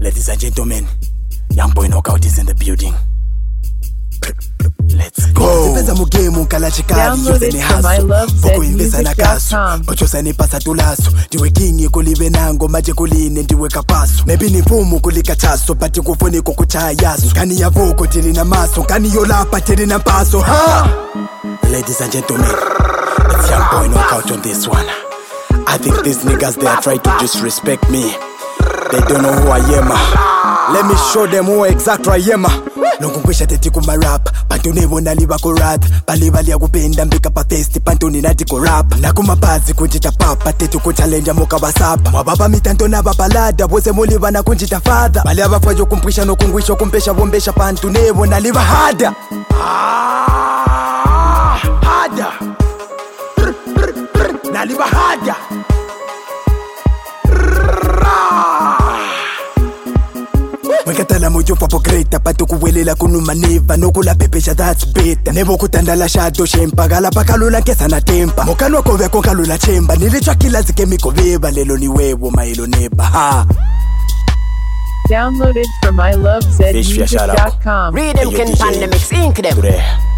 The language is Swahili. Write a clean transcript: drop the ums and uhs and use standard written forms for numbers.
Ladies and gentlemen, Young Boy Knockout is in the building. Let's go. Download it from ilovezmusic.com. Ochosani pasatulaso ndiwe king kulive nango maje kuline ndiwe kapaso maybe ni mfumu kulikachaso but kufuni kukuchayaso kani yavoko tiri na maso kani yolapa tiri na paso ha. Ladies and gentlemen, it's Young Boy Knockout on this one. I think these niggas, they are trying to disrespect me. They don't know who I am. Let me show them who exact I am. Nokungwisha teti kuma rap Pantone bona liba ko rat Baliba liya kupenda mbika pa testi Pantone nati ko rap Nakuma bazi kunjita papa Tetu ko challenge moka basapa Mwababa mitanto na babalada Bose muliba na kunjita father Bali abafajo kumpwisha no kungwisha kumpesha bombesha Pantone bona liba hada Hada Na liba hada Mwekatala mojo papo greta Pato kuwelela kunuma neva Nokula pepesha that's better Nevo kutandala shadow shempa Gala pakalula kesa na tempa Mokanwa kove konkalula chemba Nilichwa kila zike miko veba Lelo ni wewo mailo neba ha. Download it from ilovezmusic.com. Read them can pandemics ink them. Today